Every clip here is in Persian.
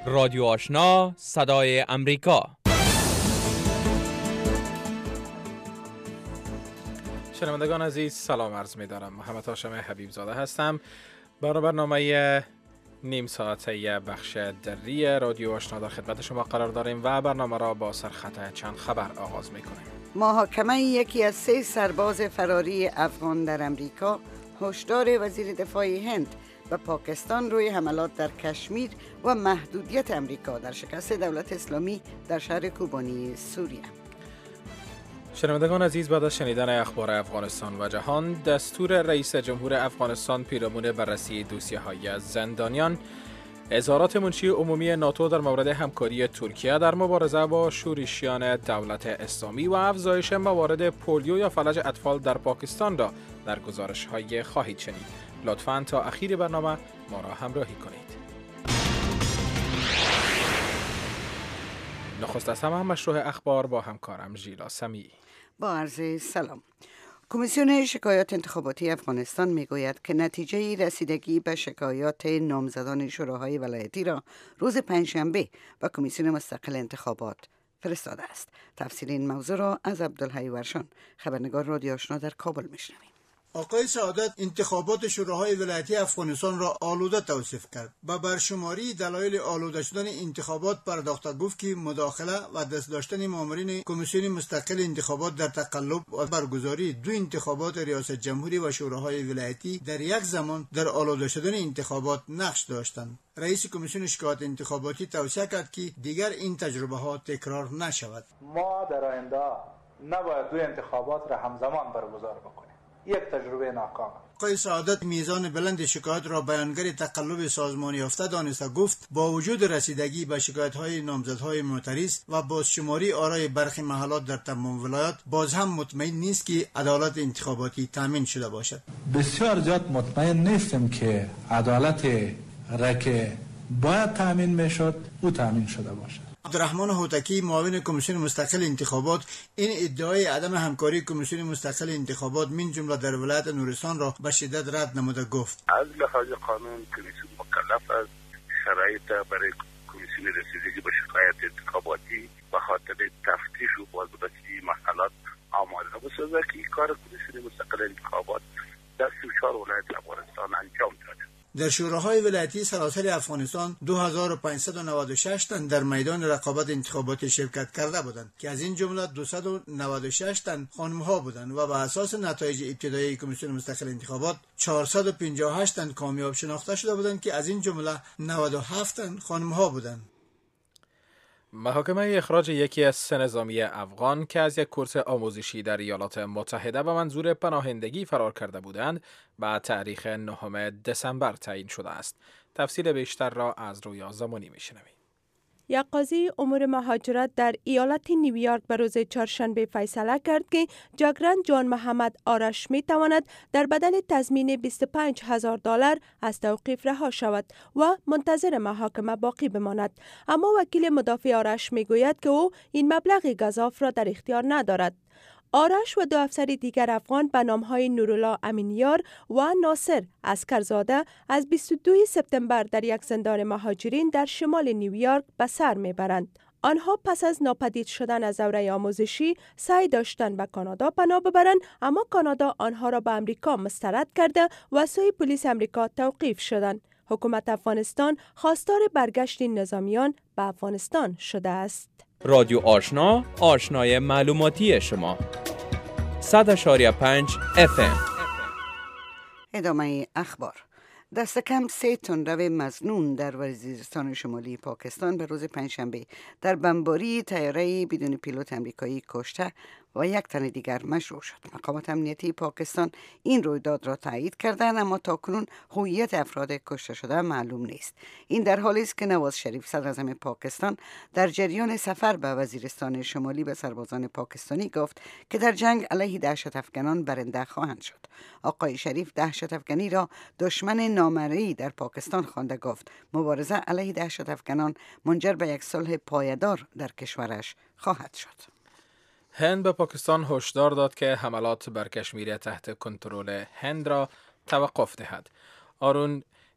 رادیو آشنا صدای امریکا. شنوندگان عزیز سلام عرض می دارم. محمد هاشم حبیب زاده هستم. برنامه نیم ساعته بخش دری رادیو آشنا در خدمت شما قرار داریم و برنامه را با سرخط چند خبر آغاز می کنیم. محاکمه یکی از 3 سرباز فراری افغان در امریکا، هشدار وزیر دفاع هند و پاکستان روی حملات در کشمیر و محدودیت امریکا در شکست دولت اسلامی در شهر کوبانی سوریه. شنوندگان عزیز، بعد از شنیدن اخبار افغانستان و جهان، دستور رئیس جمهور افغانستان پیرامون بررسی دوسیه‌های زندانیان، اظهارات منشی عمومی ناتو در مورد همکاری ترکیه در مبارزه با شورشیان دولت اسلامی و افزایش موارد پولیو یا فلج اطفال در پاکستان را در گزارش‌های خواهید شنید. لطفاً تا اخیر برنامه ما را همراهی کنید. نخست از همه مشروع اخبار با همکارم ژیلا سمیعی. با عرض سلام. کمیسیون شکایات انتخاباتی افغانستان میگوید که نتیجه رسیدگی به شکایات نامزدان شوراهای ولایتی را روز پنجشنبه به کمیسیون مستقل انتخابات فرستاده است. تفصیل این موضوع را از عبدالحی ورشان، خبرنگار رادیو آشنا در کابل میشنویم. آقای سعادت انتخابات شوراهای ولایتی افغانستان را آلوده توصیف کرد. با برشماری دلایل آلوده شدن انتخابات پرداخته، گفت که مداخله و دست داشتن مامورین کمیسیون مستقل انتخابات در تقلب و برگزاری 2 انتخابات ریاست جمهوری و شوراهای ولایتی در یک زمان در آلوده شدن انتخابات نقش داشتند. رئیس کمیسیون شکایات انتخاباتی توصیه کرد که دیگر این تجربه ها تکرار نشود. ما در آینده نباید 2 انتخابات را همزمان برگزار بکنیم. یک تجربه ناکام. آقای سعادت میزان بلند شکایت را بیانگر تقلب سازمانی یافته دانسته، گفت با وجود رسیدگی به شکایت‌های نامزدهای معترض و بازشماری آرای برخی محلات در تمام ولایات، باز هم مطمئن نیست که عدالت انتخاباتی تامین شده باشد. بسیار زیاد مطمئن نیستم که عدالت را که باید تامین میشد او تامین شده باشد. عبدالرحمن هوتکی، معاون کمیسیون مستقل انتخابات، این ادعای عدم همکاری کمیسیون مستقل انتخابات من جمله در ولایت نورستان را به شدت رد نموده گفت: از لحاظ قانون کمیسیون مکلف است شرایط برای کمیسیون رسیدگی به شکایت انتخاباتی به خاطر تفتیش و بازرسی محلات آماده بسازد که این کار کمیسیون مستقل انتخابات در 34 ولایت افغانستان انجام داده. در شوراهای ولایتی سراسر افغانستان 2596 تن در میدان رقابت انتخاباتی شرکت کرده بودند که از این جمله 296 تن خانم‌ها بودند و بر اساس نتایج ابتدایی کمیسیون مستقل انتخابات 458 تن کامیاب شناخته شده بودند که از این جمله 97 تن خانم‌ها بودند. محاکمه اخراج یکی از 3 نظامی افغان که از یک کورس آموزشی در ایالات متحده به منظور پناهندگی فرار کرده بودند به تاریخ 9 دسامبر تعیین شده است. تفصیل بیشتر را از رویا زمانی میشنویم. یک قاضی امور مهاجرت در ایالت نیویورک به روز چهارشنبه فیصله کرد که جاگرن جان محمد آرش می تواند در بدل تضمین $25,000 از توقیف رها شود و منتظر محاکمه باقی بماند. اما وکیل مدافع آرش می گوید که او این مبلغ گزاف را در اختیار ندارد. آرش و 2 افسر دیگر افغان به نامهای نورالله امینیار و ناصر عسکرزاده از 22 سپتامبر در یک زندان مهاجرین در شمال نیویورک به سر میبرند. آنها پس از ناپدید شدن از دوره آموزشی سعی داشتند به کانادا پناه ببرند، اما کانادا آنها را به امریکا مسترد کرده و سوی پلیس امریکا توقیف شدند. حکومت افغانستان خواستار برگشت این نظامیان به افغانستان شده است. رادیو آشنا، آشنای معلوماتی شما. 100.5 FM. ادامه اخبار. دست کم 3 تندرو مظنون در وزیرستان شمالی پاکستان به روز پنجشنبه در بمباری طیاره بدون پیلوت امریکایی کشته و 1 تن دیگر مجروح شد. مقامات امنیتی پاکستان این رویداد را تایید کردند، اما تاکنون هویت افراد کشته شده معلوم نیست. این در حالی است که نواز شریف صدر اعظم پاکستان در جریان سفر به وزیرستان شمالی به سربازان پاکستانی گفت که در جنگ علیه دهشت افکنان برنده خواهند شد. آقای شریف دهشت افکنی را دشمن نامرئی در پاکستان خوانده، گفت مبارزه علیه دهشت افکنان منجر به یک صلح پایدار در کشورش خواهد شد. هند به پاکستان هشدار داد که حملات بر کشمیر تحت کنترل هند را توقف دهد. آرون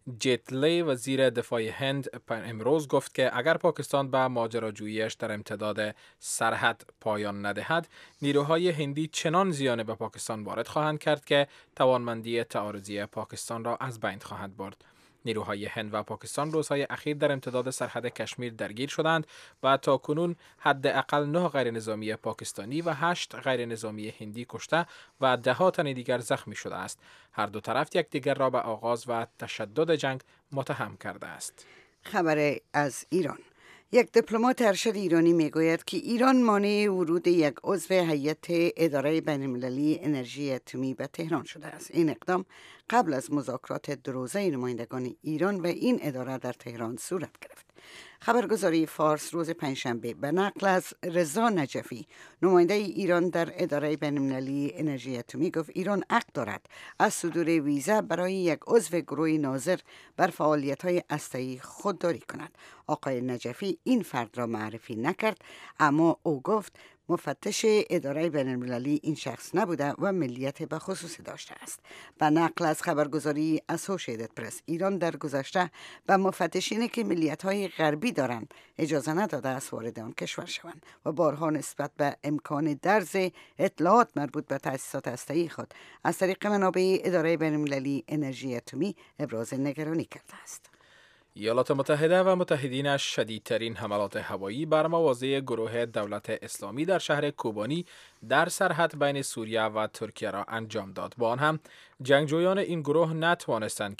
جیت لی وزیر دفاع هند امروز گفت که اگر پاکستان به ماجراجوییش در امتداد سرحد پایان ندهد، نیروهای هندی چنان زیان به پاکستان وارد خواهند کرد که توانمندی تعارضی پاکستان را از بین خواهند برد. نیروهای هند و پاکستان روزهای اخیر در امتداد سرحد کشمیر درگیر شدند و تاکنون حداقل 9 غیر نظامی پاکستانی و 8 غیر نظامی هندی کشته و 10 تن دیگر زخمی شده است. هر دو طرف یکدیگر را به آغاز و تشدد جنگ متهم کرده است. خبر از ایران. یک دیپلمات ارشد ایرانی میگوید که ایران مانع ورود یک عضو هیئت اداره بین‌المللی انرژی اتمی به تهران شده است. این اقدام قبل از مذاکرات دوروزه نمایندگان ایران و این اداره در تهران صورت گرفت. خبرگزاری فارس روز پنجشنبه به نقل از رضا نجفی، نماینده ایران در اداره بین‌المللی انرژی اتمی، گفت ایران حق دارد از صدور ویزا برای یک عضو گروه ناظر بر فعالیت‌های هسته‌ای خودداری کند. آقای نجفی این فرد را معرفی نکرد، اما او گفت مفتش اداره بین‌المللی این شخص نبوده و ملیت به خصوصی داشته است. به نقل از خبرگزاری اسوشییتد پرس، ایران در گذشته به مفتشینی که ملیت‌های غربی دارند اجازه نداده است وارد آن کشور شوند و بارها نسبت به امکان درز اطلاعات مربوط به تأسیسات هسته‌ای خود از طریق منابع اداره بین‌المللی انرژی اتمی ابراز نگرانی کرده است. ایالات متحده و متحدینش شدیدترین حملات هوایی بر مواضع گروه دولت اسلامی در شهر کوبانی در سرحد بین سوریه و ترکیه را انجام داد. با آن هم جنگجویان این گروه توانستند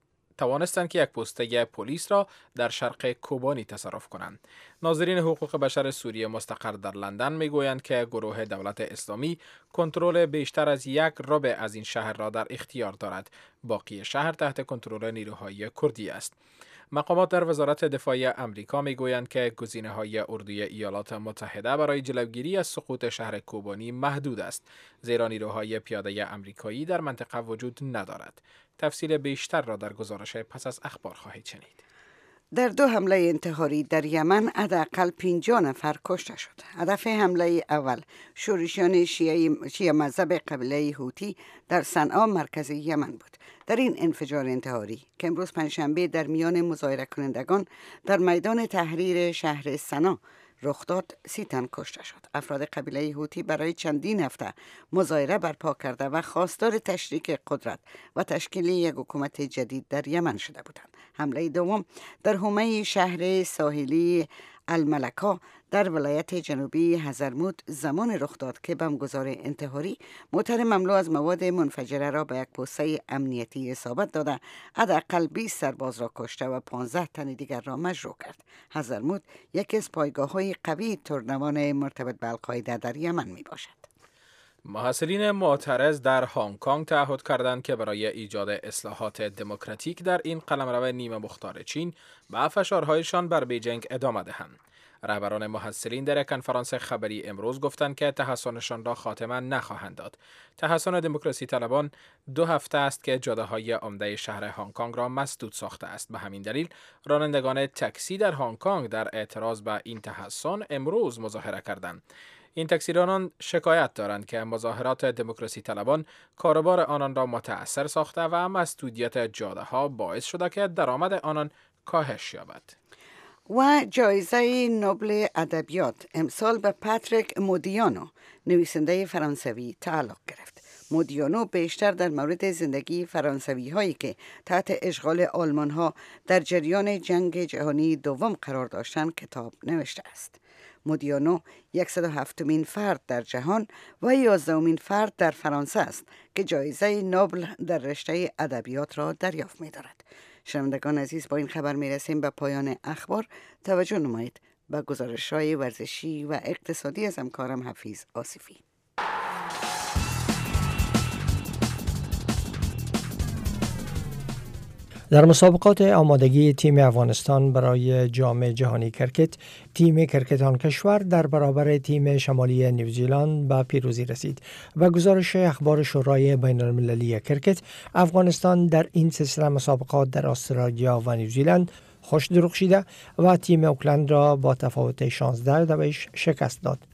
که یک پسته پلیس را در شرق کوبانی تصرف کنند. ناظرین حقوق بشر سوریه مستقر در لندن میگویند که گروه دولت اسلامی کنترل بیشتر از 1/4 از این شهر را در اختیار دارد. باقی شهر تحت کنترل نیروهای کردی است. مقامات در وزارت دفاع امریکا میگویند که گزینه‌های اردوی ایالات متحده برای جلوگیری از سقوط شهر کوبانی محدود است، زیرا نیروهای پیاده امریکایی در منطقه وجود ندارد. تفصیل بیشتر را در گزارش پس از اخبار خواهید شنید. در 2 حمله انتحاری در یمن حداقل 50 نفر کشته شد. هدف حمله اول شورشیان شیعه مذهب قبیله هوتی در صنعا مرکز یمن بود. در این انفجار انتحاری که امروز پنجشنبه در میان مظاهره کنندگان در میدان تحریر شهر صنعا رخ داد، 30 تن کشته شد. افراد قبیله هوتی برای چندین هفته مظاهره برپا کرده و خواستار تشریک قدرت و تشکیل یک حکومت جدید در یمن شده بودند. حمله دوم در حومه شهر ساحلی الملکا در ولایت جنوبی حضرموت زمان رخ داد که بمبگذار انتحاری موتر مملو از مواد منفجره را به یک پوسته امنیتی اصابت داده حداقل 20 سرباز را کشته و 15 تن دیگر را مجروح کرد. حضرموت یکی از پایگاه‌های قوی ترنوان مرتبط به القاعده در یمن می باشد. محصلین معترض در هنگ کنگ تعهد کردند که برای ایجاد اصلاحات دموکراتیک در این قلمرو نیمه مختار چین به فشارهایشان بر بیجینگ ادامه دهند. رهبران محصلین در کنفرانس خبری امروز گفتند که تحصنشان را خاتمه نخواهند داد. تحصن دموکراسی طلبان 2 هفته است که جاده‌های عمده شهر هنگ کنگ را مسدود ساخته است. به همین دلیل رانندگان تاکسی در هنگ کنگ در اعتراض به این تحصن امروز مظاهره کردند. این تاکسیرانان شکایت دارند که مظاهرات دموکراسی طلبان کاروبار آنان را متأثر ساخته و مسدودیت جاده‌ها باعث شده که درآمد آنان کاهش یابد. و جایزه نوبل ادبیات امسال به پاتریک مودیانو، نویسنده فرانسوی، تعلق گرفت. مودیانو بیشتر در مورد زندگی فرانسوی هایی که تحت اشغال آلمان ها در جریان جنگ جهانی دوم قرار داشتند کتاب نوشته است. مودیانو 107مین فرد در جهان و 11مین فرد در فرانسه است که جایزه نوبل در رشته ادبیات را دریافت می‌دارد. شنوندگان عزیز، با این خبر می‌رسیم به پایان اخبار. توجه نمایید به گزارش‌های ورزشی و اقتصادی از همکارم حفیظ آصفی. در مسابقات آمادگی تیم افغانستان برای جام جهانی کرکت، تیم کرکت آن کشور در برابر تیم شمالی نیوزیلند به پیروزی رسید و گزارش اخبار شورای بین المللی کرکت، افغانستان در این سلسله مسابقات در استرالیا و نیوزیلند خوش درخشیده و تیم اوکلند را با تفاوت 16 شکست داد.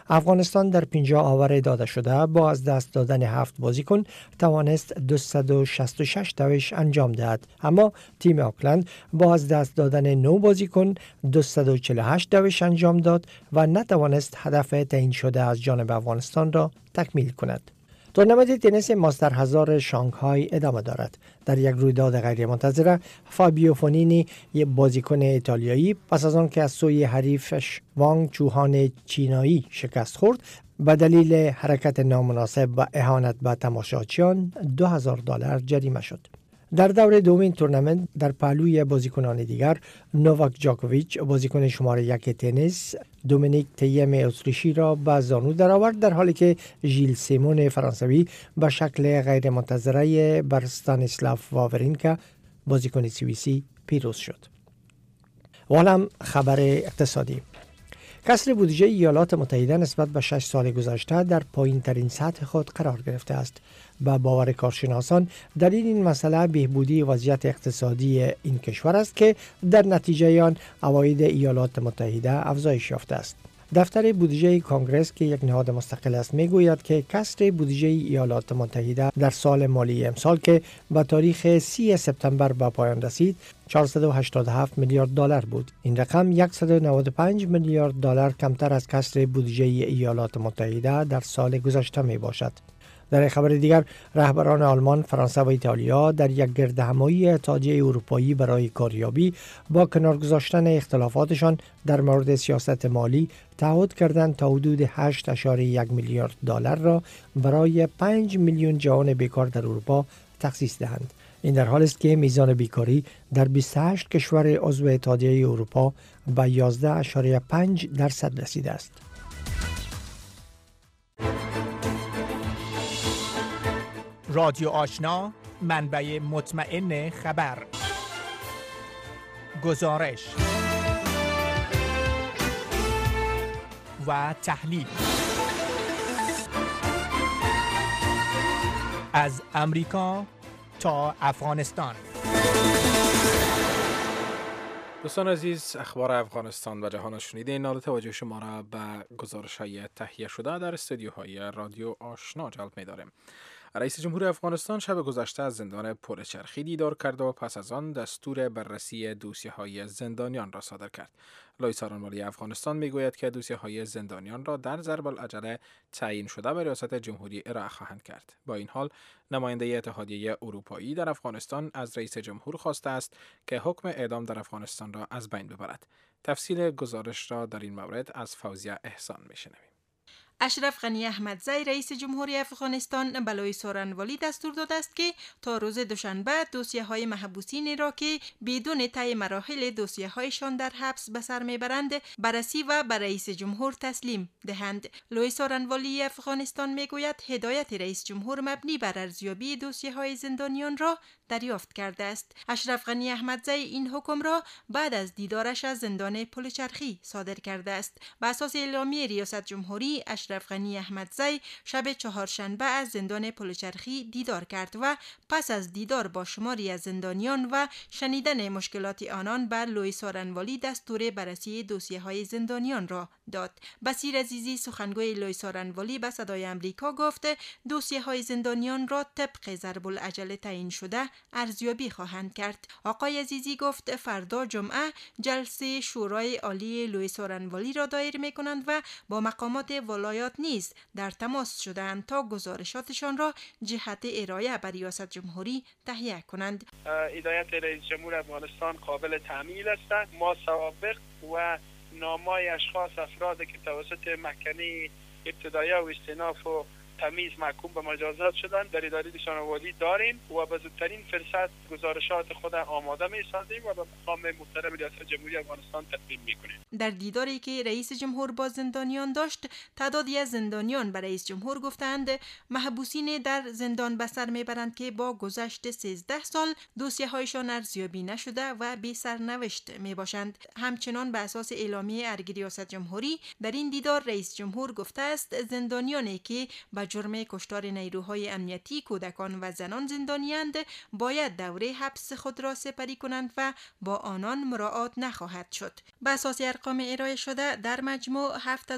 افغانستان در 50 آور داده شده با از دست دادن 7 بازیکن توانست 266 دوش انجام دهد، اما تیم آکلند با از دست دادن 9 بازیکن 248 دوش انجام داد و نتوانست هدف تعیین شده از جانب افغانستان را تکمیل کند. تورنمنت تنیس ماستر 1000 شانگهای ادامه دارد. در یک رویداد غیرمنتظره فابیو فونینی، یک بازیکن ایتالیایی، پس از آن که از سوی حریفش وانگ چوهان چینایی شکست خورد، به دلیل حرکت نامناسب و اهانت به تماشاچیان $2000 جریمه شد. در دور دومین تورنمنت در پهلوی بازیکنان دیگر نوواک جاکوویچ بازیکن شماره 1 تنیس دومینیک تیم اتریشی را به زانو درآورد، در حالی که ژیل سیمون فرانسوی به شکل غیر منتظره بر استانیسلاف واورینکا بازیکن سوئیسی پیروز شد. و حالا خبر اقتصادی. کسر بودجه ایالات متحده نسبت به 6 سال گذشته در پایین ترین سطح خود قرار گرفته است. به باور کارشناسان دلیل این مسئله بهبودی وضعیت اقتصادی این کشور است که در نتیجه آن عواید ایالات متحده افزایش یافته است. دفتر بودجه کانگرس که یک نهاد مستقل است میگوید که کسر بودجه ایالات متحده در سال مالی امسال که به تاریخ 30 سپتامبر به پایان رسید 487 میلیارد دلار بود. این رقم 195 میلیارد دلار کمتر از کسر بودجه ایالات متحده در سال گذشته می باشد. در خبر دیگر، رهبران آلمان، فرانسه و ایتالیا در یک گردهمایی اتحادیه اروپایی برای کاریابی با کنار گذاشتن اختلافاتشان در مورد سیاست مالی تعهد کردند تا حدود 8.1 میلیارد دلار را برای 5 میلیون جوان بیکار در اروپا تخصیص دهند. این در حالی است که میزان بیکاری در 28 کشور عضو اتحادیه اروپا به 11.5% رسیده است. رادیو آشنا، منبع مطمئن خبر، گزارش و تحلیل از امریکا تا افغانستان. دوستان عزیز، اخبار افغانستان و جهان شنیدین. حال توجه شما را به گزارش‌های تهیه شده در استودیوهای رادیو آشنا جلب می‌داریم. رئیس جمهور افغانستان شب گذشته از زندان پلچرخی دیدار کرد و پس از آن دستور بررسی دوسیه‌های زندانیان را صادر کرد. لای سارنوالی افغانستان میگوید که دوسیه‌های زندانیان را در ضرب العجله تعیین شده به ریاست جمهوری ارائه خواهند کرد. با این حال، نماینده اتحادیه اروپایی در افغانستان از رئیس جمهور خواسته است که حکم اعدام در افغانستان را از بین ببرد. تفصیل گزارش را در این مورد از فوزیه احسان میشنویم. اشرف غنی احمدزی رئیس جمهوری افغانستان به لای سارنوالی دستور داده است که تا روز دوشنبه دوسیه‌های محبوسین را که بدون طی مراحل دوسیه‌هایشان در حبس به سر میبرند بررسی و به رئیس جمهور تسلیم دهند. لای سارنوالی افغانستان میگوید هدایت رئیس جمهور مبنی بر ارزیابی دوسیه‌های زندانیان را دریافت کرده است. اشرف غنی احمدزی این حکم را بعد از دیدارش از زندان پلچرخی صادر کرده است. بر اساس اعلامیه ریاست جمهوری، اشرف غنی احمدزی شب چهارشنبه از زندان پلچرخی دیدار کرد و پس از دیدار با شماری از زندانیان و شنیدن مشکلات آنان بر لوی سارنوالی دستور بررسی دوسیه‌های زندانیان را داد. بصیر عزیزی سخنگوی لوی سارنوالی به صدای امریکا گفت دوسیه‌های زندانیان را طبق ضرب العجله تعیین شده ارزیابی خواهند کرد. آقای عزیزی گفت فردا جمعه جلسه شورای عالی لوی سارنوالی را دایر می‌کنند و با مقامات ولایات نیز در تماس شدند تا گزارشاتشان را جهت ارائه به ریاست جمهوری تهیه کنند. هدایت رئیس جمهور افغانستان قابل تعمیل است. ما سوابق و نامای اشخاص افراد که توسط محکمه ابتدایی و استئناف و تمیز محکوم به مجازات شدن در اداره دیشانوالی داریم و به زودترین فرصت گزارشات خود آماده می‌سازیم و به مقام محترم ریاست جمهوری افغانستان تقدیم می‌کنیم. در دیداری که رئیس جمهور با زندانیان داشت، تعدادی از زندانیان به رئیس جمهور گفتند محبوسین در زندان به سر میبرند که با گذشت 13 سال دوسیه‌هایشان ارزیابی نشده و بی سرنوشت میباشند. همچنان به اساس اعلامیه ارگ ریاست جمهوری در این دیدار رئیس جمهور گفته است زندانیانی که به جرم کشتار نیروهای امنیتی کودکان و زنان زندانیاند باید دوره حبس خود را سپری کنند و با آنان مراعات نخواهد شد. به اساس ارقام ارائه شده در مجموع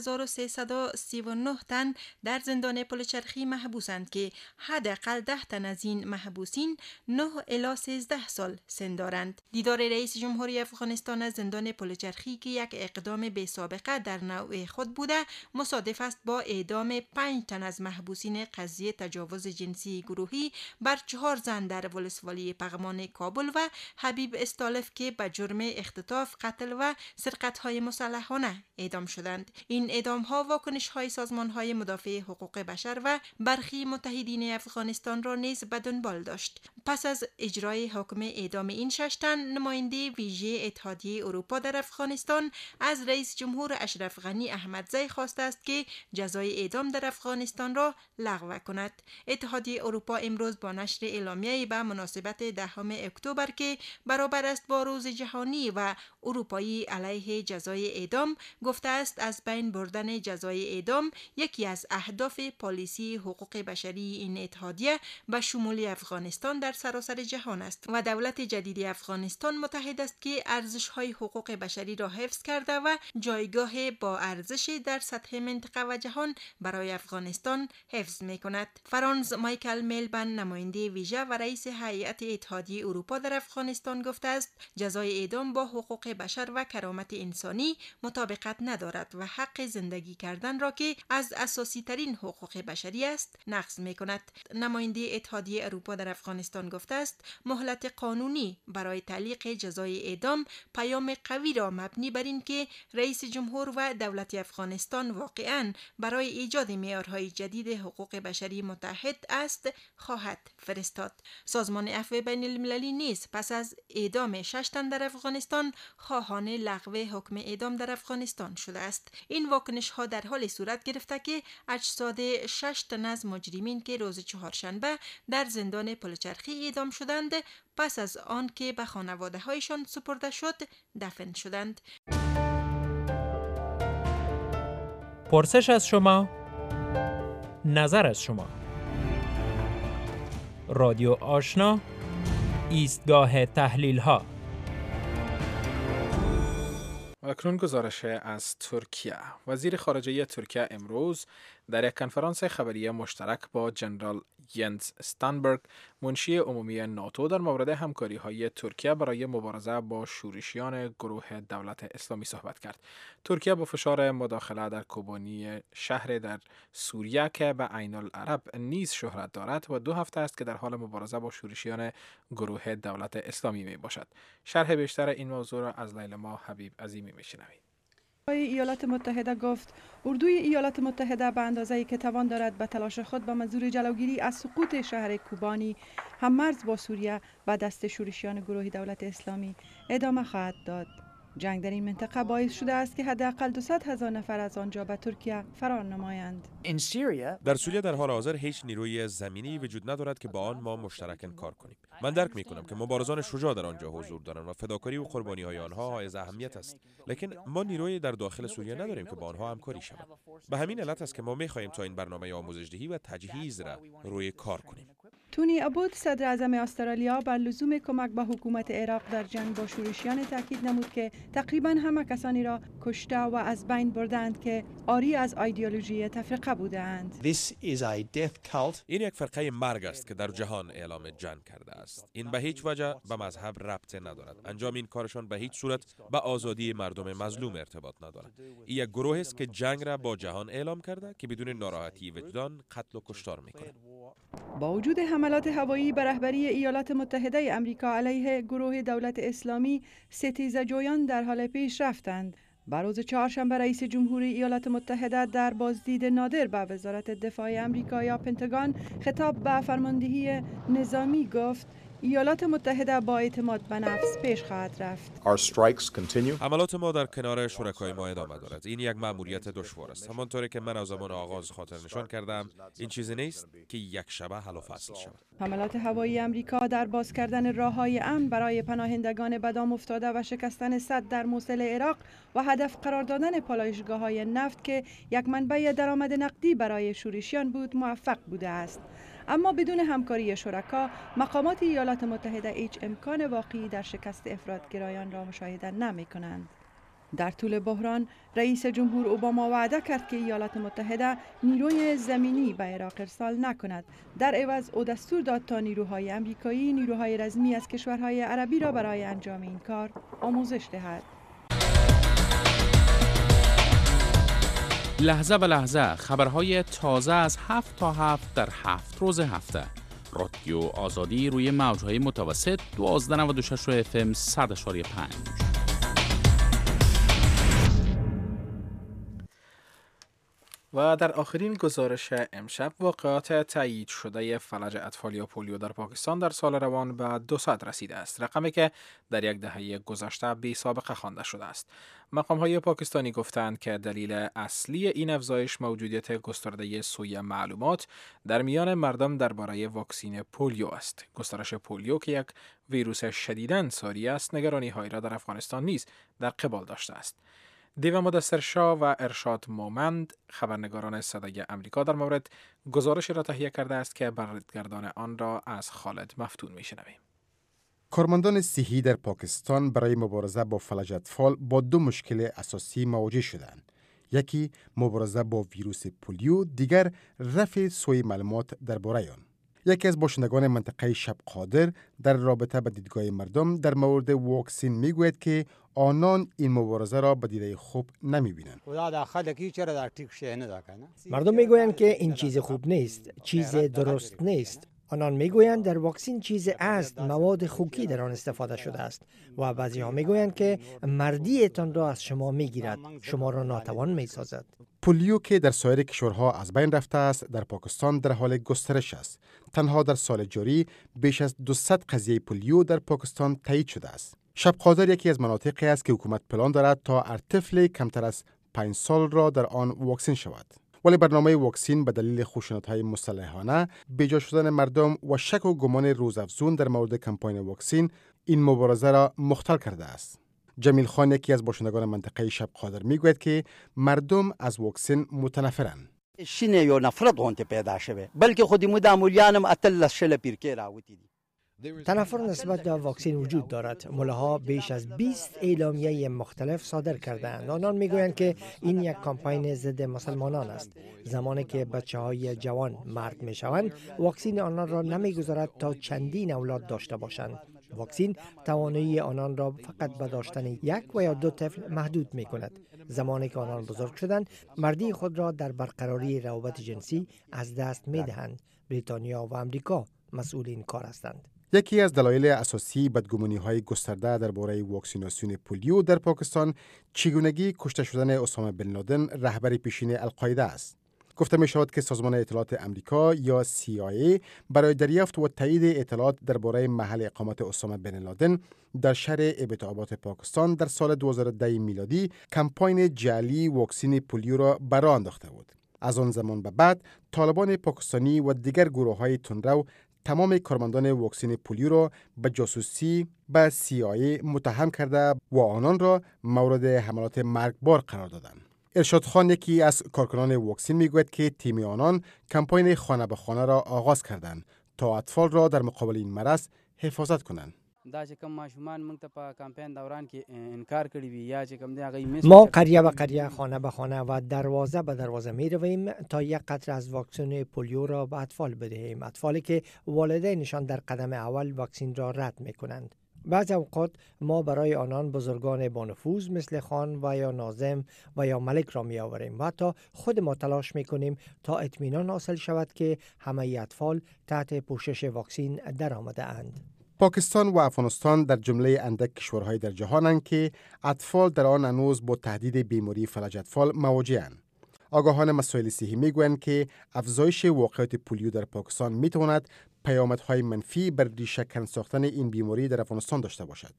7339 تن در زندان پلچرخی محبوسند که حداقل 10 تن از این محبوسین 9 الی 13 سال سن دارند. دیدار رئیس جمهوری افغانستان از زندان پلچرخی که یک اقدام بی سابقه در نوع خود بوده مصادف است با اعدام 5 تن از محبوسین قضیه تجاوز جنسی گروهی بر 4 زن در ولسوالی پغمان کابل و حبیب استالف که به جرم اختطاف، قتل و سرقت‌های مسلحانه اعدام شدند. این اعدام‌ها واکنش‌های سازمان‌های مدافع حقوق بشر و برخی متحدین افغانستان را نیز به دنبال داشت. پس از اجرای حکم اعدام این 6 تن، نماینده ویژه اتحادیه اروپا در افغانستان از رئیس جمهور اشرف غنی احمدزی خواسته است که جزای اعدام در افغانستان را لغو کند. اتحادیه اروپا امروز با نشر اعلامیه‌ای به مناسبت 10 اکتبر که برابر است با روز جهانی و اروپایی علیه جزای اعدام گفته است از بین بردن جزای اعدام یکی از اهداف پالیسی حقوق بشری این اتحادیه به شمول افغانستان در سراسر جهان است و دولت جدید افغانستان متحد است که ارزش‌های حقوق بشری را حفظ کرده و جایگاه با ارزش در سطح منطقه و جهان برای افغانستان حفظ می‌کند. فرانز مایکل میلبن، نماینده ویژه و رئیس هیئت اتحادیه اروپا در افغانستان گفته است جزای اعدام با حقوق بشر و کرامت انسانی مطابقت ندارد و حق زندگی کردن را که از اساسی ترین حقوق بشری است نقض می‌کند. نماینده اتحادیه اروپا در افغانستان گفته است مهلت قانونی برای تعلیق جزای اعدام پیام قوی را مبنی بر این که رئیس جمهور و دولت افغانستان واقعاً برای ایجاد معیارهای جدید حقوق بشری متحد است خواهد فرستاد. سازمان عفو بین المللی نیز پس از اعدام 6 تن در افغانستان خواهان لغو حکم اعدام در افغانستان شده است. این واکنش ها در حال صورت گرفته که اجساد 6 تن از مجرمین که روز چهارشنبه در زندان پلچرخی اعدام شدند پس از آن که به خانواده هایشان سپرده شد دفن شدند. پرسش از شما، نظر از شما. رادیو آشنا، ایستگاه تحلیل ها. اکنون گزارش از ترکیه. وزیر خارجه ترکیه امروز در یک کنفرانس خبری مشترک با جنرال ینس استانبرگ، منشی عمومی ناتو، در مورد همکاری‌های ترکیه برای مبارزه با شورشیان گروه دولت اسلامی صحبت کرد. ترکیه با فشار مداخله در کوبانی شهر در سوریه که به عین العرب نیز شهرت دارد و 2 هفته است که در حال مبارزه با شورشیان گروه دولت اسلامی می باشد. شرح بیشتر این موضوع را از لیلما حبیب عظیمی می‌شنوید. ایالات متحده گفت اردوی ایالات متحده به اندازه‌ای که توان دارد به تلاش خود به منظور جلوگیری از سقوط شهر کوبانی هم مرز با سوریه به دست شورشیان گروه دولت اسلامی ادامه خواهد داد. جنگ در این منطقه باعث شده است که حداقل 200,000 نفر از آنجا به ترکیه فرار نمایند. در سوریه در حال حاضر هیچ نیروی زمینی وجود ندارد که با آن ما مشترکاً کار کنیم. من درک می‌کنم که مبارزان شجاع در آنجا حضور دارند و فداکاری و قربانی‌های آنها حائز اهمیت است، لیکن ما نیروی در داخل سوریه نداریم که با آنها همکاری شود. به همین علت است که ما می‌خواهیم تا این برنامه آموزش‌دهی و تجهیز را روی کار کنیم. تونی ابود، صدر اعظم استرالیا، بر لزوم کمک به حکومت عراق در جنگ با شورشیان تاکید نمود که تقریباً همه کسانی را کشته و از بین بردند که عاری از ایدئولوژی تفرقه بودند. این یک فرقه مرگ است که در جهان اعلام جنگ کرده است. این به هیچ وجه به مذهب ربطی ندارد. انجام این کارشان به هیچ صورت به آزادی مردم مظلوم ارتباط ندارد. این یک گروه است که جنگ را با جهان اعلام کرده که بدون ناراحتی وجدان قتل و کشتار می‌کند. با وجود حملات هوایی به رهبری ایالات متحده آمریکا علیه گروه دولت اسلامی، ستیزه جویان در حال پیش رفتند. بر روز چهارشنبه رئیس جمهوری ایالات متحده در بازدید نادر به وزارت دفاع آمریکا یا پنتاگون خطاب به فرماندهی نظامی گفت ایالات متحده با اعتماد به نفس پیش خواهد رفت. حملات ما در کنار شرکای ما ادامه دارد. این یک مأموریت دشوار است. همانطوری که من از زمان آغاز خاطر نشان کردم، این چیزی نیست که یک شبه حل و فصل شود. حملات هوایی امریکا در باز کردن راه‌های امن برای پناهندگان به دام افتاده و شکستن سد در موصل عراق و هدف قرار دادن پالایشگاه‌های نفت که یک منبع درآمد نقدی برای شورشیان بود موفق بوده است. اما بدون همکاری شرکا، مقامات ایالات متحده هیچ امکان واقعی در شکست افراط‌گرایان را مشاهده نمی‌کنند. در طول بحران، رئیس جمهور اوباما وعده کرد که ایالات متحده نیروی زمینی به عراق ارسال نکند. در عوض او دستور داد تا نیروهای امریکایی نیروهای رزمی از کشورهای عربی را برای انجام این کار آموزش دهد. لحظه به لحظه خبرهای تازه از 7 تا 7 در 7 روز هفته. رادیو آزادی روی موجهای متوسط 1296 FM 100.5. و در آخرین گزارش امشب، واقعات تایید شده فلج اطفال یا پولیو در پاکستان در سال روان به 200 رسیده است، رقمی که در یک دهه گذشته بی سابقه خوانده شده است. مقام‌های پاکستانی گفتند که دلیل اصلی این افزایش موجودیت گسترده سوء معلومات در میان مردم درباره واکسین پولیو است. گسترش پولیو که یک ویروس شدیداً ساری است، نگرانی‌هایی را در افغانستان نیز در قبال داشته است. دیو مدثرشاه و ارشاد مومند، خبرنگاران صدای امریکا، در مورد گزارشی را تهیه کرده است که برگردان آن را از خالد مفتون میشنویم. کارمندان صحی در پاکستان برای مبارزه با فلج اطفال با دو مشکل اساسی مواجه شدند. یکی مبارزه با ویروس پولیو، دیگر رفع سوء معلومات درباره آن. یکی از باشندگان منطقه شب قادر در رابطه با دیدگاه مردم در مورد واکسین میگوید که آنان این مبارزه را به دیده خوب نمیبینند. مردم میگویند که این چیز خوب نیست، چیز درست نیست. آنان میگویند در واکسین چیز است، مواد خوکی در آن استفاده شده است و بعضی ها میگویند که مردیتان را از شما میگیرد، شما را ناتوان میسازد. پولیو که در سایر کشورها از بین رفته است، در پاکستان در حال گسترش است. تنها در سال جاری بیش از 200 قضیه پولیو در پاکستان تایید شده است. شب قادر یکی از مناطقی است که حکومت پلان دارد تا هر طفل کمتر از 5 سال را در آن واکسین شود. ولی برنامه واکسین به دلیل خشونت‌های مسلحانه، بیجا شدن مردم و شک و گمان روزافزون در مورد کمپاین واکسین این مبارزه را مختل کرده است. جمیل خان، یکی از باشندگان منطقه شب قادر، میگوید که مردم از واکسین متنفرند. شینه یو نفرت اونت پیدا شوه، بلکه خودی مدامولیانم اتل شل پیرکه راوتی دی. تنفر نسبت به واکسین وجود دارد. ملاها بیش از 20 اعلامیه مختلف صادر کردند. آنان میگویند که این یک کمپاین ضد مسلمانان است. زمانی که بچه‌های جوان مرد میشوند، واکسین آنان را نمیگذارد تا چندین اولاد داشته باشند. واکسین توانایی آنان را فقط به داشتن یک و یا دو طفل محدود می کند. زمانی که آنان بزرگ شدند، مردی خود را در برقراری روابط جنسی از دست می دهند. بریتانیا و امریکا مسئول این کار هستند. یکی از دلایل اساسی بدگمانی‌های گسترده درباره واکسیناسیون پولیو در پاکستان چگونگی کشته شدن اسامه بن لادن، رهبر پیشین القاعده است. گفته می شود که سازمان اطلاعات امریکا یا CIA برای دریافت و تایید اطلاعات درباره محل اقامت اسامه بن لادن در شهر ابتعابات پاکستان در سال 2010 میلادی کمپاین جعلی واکسین پولیو را برآ انداخته بود. از آن زمان به بعد طالبان پاکستانی و دیگر گروه‌های تندرو تمام کارمندان واکسین پولیو را به جاسوسی به CIA متهم کرده و آنان را مورد حملات مرگبار قرار دادند. ارشاد خان، یکی از کارکنان واکسین، میگوید که تیم آنان کمپاین خانه به خانه را آغاز کردند تا اطفال را در مقابل این مرض حفاظت کنند. ما قریه به قریه، خانه به خانه و دروازه به دروازه می رویم تا یک قطره از واکسن پولیو را به اطفال بدهیم. اطفالی که والدینشان در قدم اول واکسین را رد می کنند. بعض اوقات ما برای آنان بزرگان با نفوذ مثل خان و یا ناظم و یا ملک را می آوریم و حتی خود ما تلاش می کنیم تا اطمینان حاصل شود که همه اطفال تحت پوشش واکسین در آمده اند. پاکستان و افغانستان در جمله اندک کشورهای در جهانند که اطفال در آن هنوز با تهدید بیماری فلج اطفال مواجه‌اند. آگاهان مسائل صحی میگویند که افزایش واقعیت پولیو در پاکستان میتواند پیامدهای منفی بر ریشه کن ساختن این بیماری در افغانستان داشته باشد.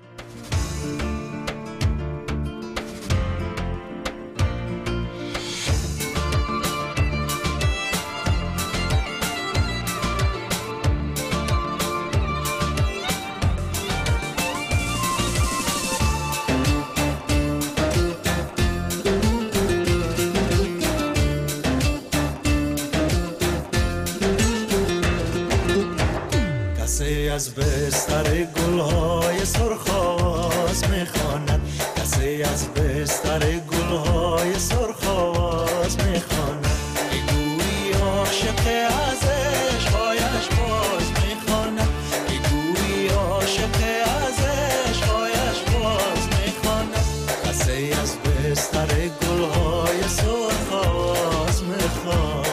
از بستر گلهای سرخاز میخواند، کسی از بستر گلهای سرخاز میخواند، گویی عاشق از عشقهایش باز میخواند، گویی عاشق از عشقهایش باز میخواند، کسی از بستر گلهای سرخاز میخواند.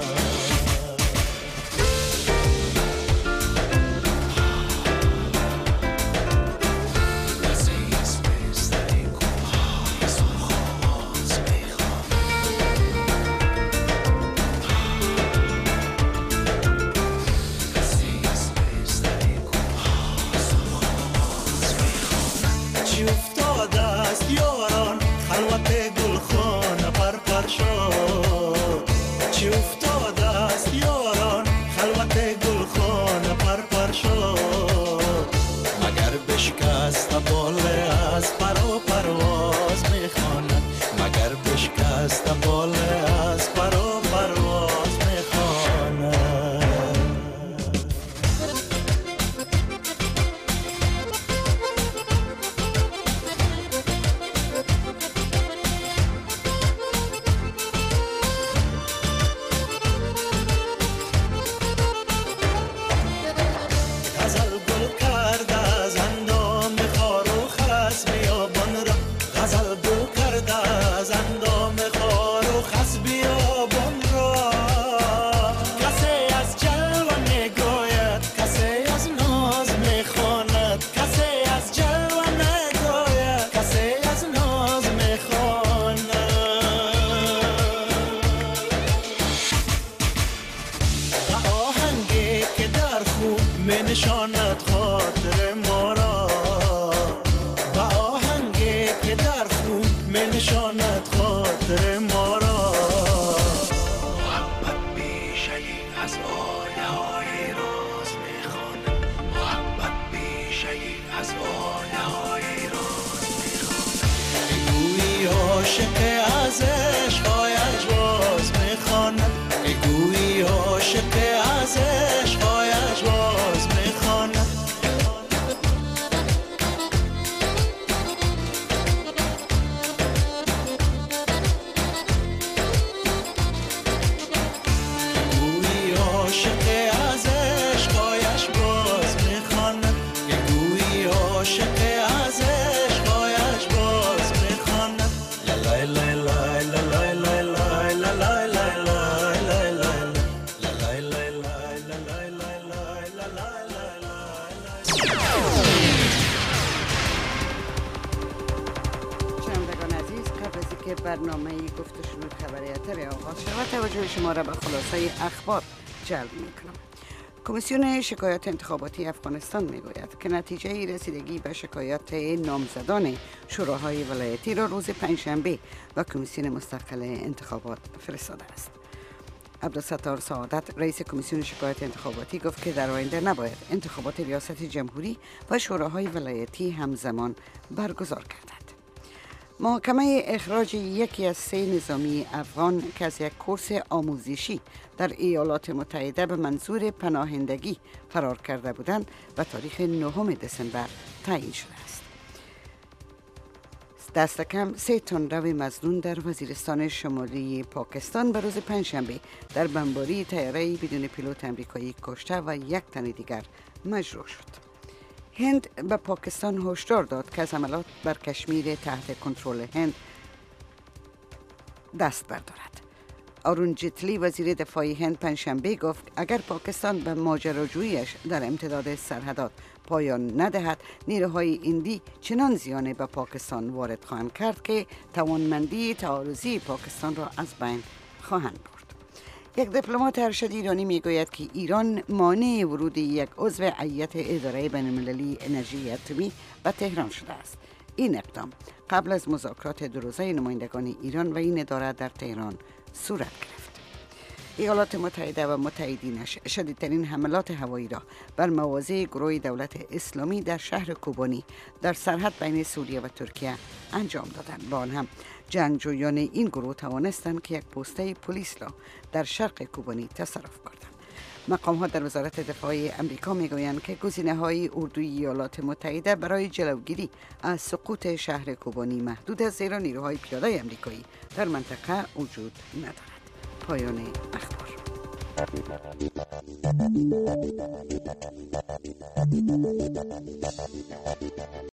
برنامه گفت و شنود خبری اتر آغاز شود توجه شما را به خلاصه اخبار جلب میکنم. کمیسیون شکایات انتخاباتی افغانستان میگوید که نتیجه رسیدگی به شکایات نامزدان شوراهای ولایتی را روز پنجشنبه و کمیسیون مستقل انتخابات فرستاده است. عبدالستار سعادت رئیس کمیسیون شکایات انتخاباتی گفت که در آینده نباید انتخابات ریاست جمهوری و شوراهای ولایتی همزمان برگزار گردد. محاکمه اخراج یکی از 3 نظامی افغان که از یک کورس آموزشی در ایالات متحده به منظور پناهندگی فرار کرده بودند و تاریخ 9 دسامبر تعیین شده است. دست کم 3 تن روی مظنون در وزیرستان شمالی پاکستان به روز پنجشنبه در بمباری طیاره بدون پیلوت امریکایی کشته و 1 تن دیگر مجروح شد. هند به پاکستان هشدار داد که از حملات بر کشمیر تحت کنترل هند دست بردارد. آرون جیتلی وزیر دفاع هند پنجشنبه گفت اگر پاکستان به ماجراجوییش در امتداد سرحدات پایان ندهد، نیروهای هندی چنان زیان به پاکستان وارد خواهند کرد که توانمندی تعارضی پاکستان را از بین خواهند برد. یک دیپلمات ارشد ایرانی میگوید که ایران مانع ورود یک عضو هیئت اداره بین‌المللی انرژی اتمی به تهران شده است. این اقدام قبل از مذاکرات دو روزه نمایندگان ایران و این اداره در تهران صورت گرفت. ایالات متحده و متحدینش شدیدترین حملات هوایی را بر مواضع گروه دولت اسلامی در شهر کوبانی در سرحد بین سوریه و ترکیه انجام دادند. با آن هم جنگجویان این گروه توانستند که یک پسته پلیس را در شرق کوبانی تصرف کردند. مقام ها در وزارت دفاع امریکا میگویند که گزینه‌های اردوی ایالات متحده برای جلوگیری از سقوط شهر کوبانی محدود است، زیرا نیروهای پیاده امریکایی در منطقه وجود ندارد. پایان اخبار.